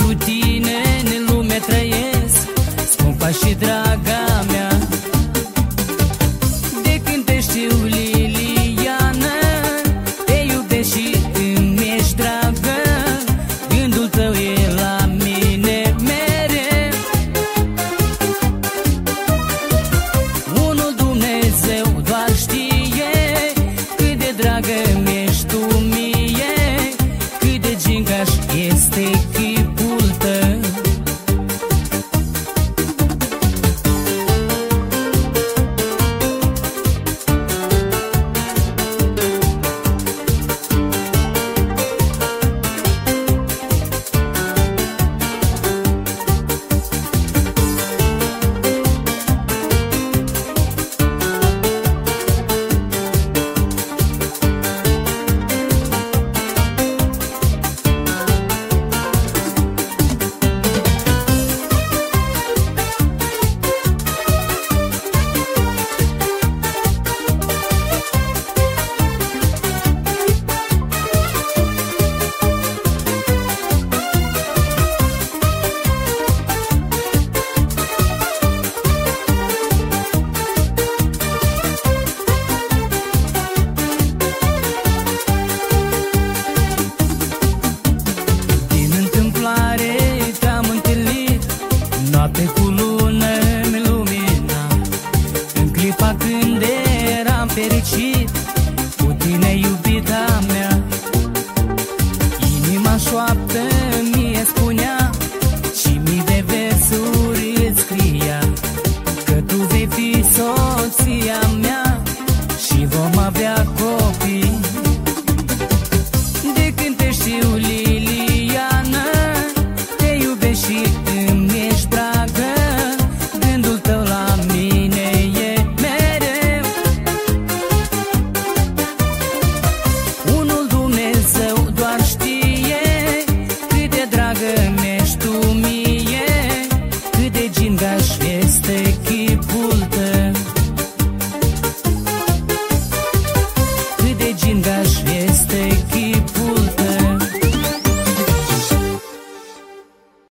Pentru tine în lume trăiesc, scumpa și draga mea. De când te știu, Liliana, te iubesc și îmi ești dragă. Gândul tău e la mine mereu. Unul Dumnezeu doar știe cât de dragă mi-ești tu mie, cât de gingaș este chipul tău. Noapte cu lună mi lumina, în clipa când eram fericit cu tine, iubita mea. Inima șoaptă mie spunea și mii de versuri îți scria că tu vei fi soția mea și vom avea copii. De când te știu, Liliana, te iubesc și